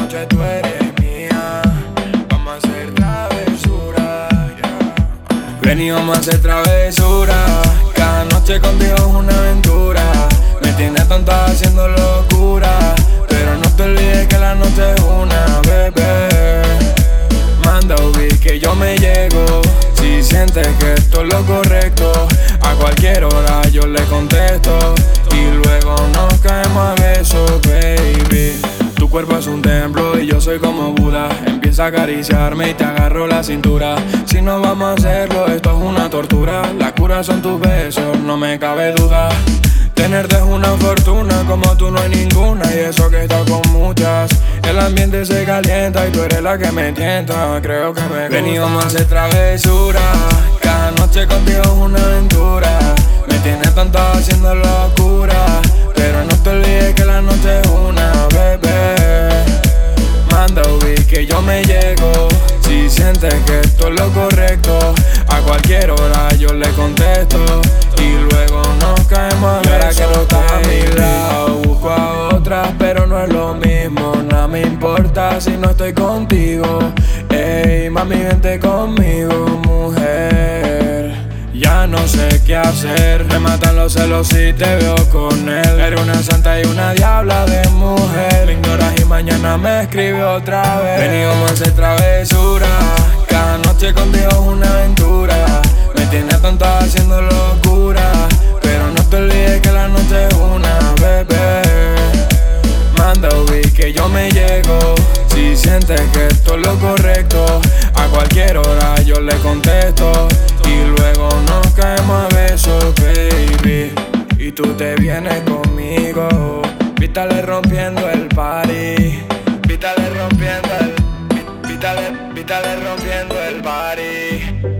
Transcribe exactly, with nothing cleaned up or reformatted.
noche tú eres mía. Vamos a hacer travesura, yeah. Ven y vamos a hacer travesura. Cada noche contigo es una aventura. Me tienes tonta haciendo locura, pero no te olvides que la noche es una, bebé. Manda ubi que yo me llego. Si sientes que esto es lo correcto, a cualquier hora yo le contesto. Y luego nos caemos a besos, baby. Tu cuerpo es un templo y yo soy como Buda. Empieza a acariciarme y te agarro la cintura. Si no vamos a hacerlo, esto es una tortura. La cura son tus besos, no me cabe duda. Tenerte es una fortuna, como tú no hay ninguna. Y eso que he estado con muchas. El ambiente se calienta y tú eres la que me tienta. Creo que me gusta. Ven y vamos a hacer travesura. Cada noche contigo es una aventura. Me tienes tanto haciendo locura, pero no te olvides que la noche es una, bebé. Manda ubi que yo me llego. Si sientes que esto es lo correcto, a cualquier hora yo le contesto. Y luego nos caemos a ver que no estás a mi lado. Busco a otras pero no es lo mismo. Nada me importa si no estoy contigo. Ey, mami, vente conmigo, mujer. Ya no sé qué hacer. Me matan los celos si te veo con él. Eres una santa y una diabla de mujer. Me ignoras y mañana me escribe otra vez. Ven y vamos a hacer travesura. Cada noche contigo es una aventura. Me tienes tanto haciendo locura, pero no te olvides que la noche es una, bebé. Manda ubi que yo me llego. Si sientes que esto es lo correcto, a cualquier hora yo le contesto. Y luego nos caemos a besos, baby. Y tú te vienes conmigo. Vítale rompiendo el party. Vítale rompiendo el Vítale, vítale rompiendo el party.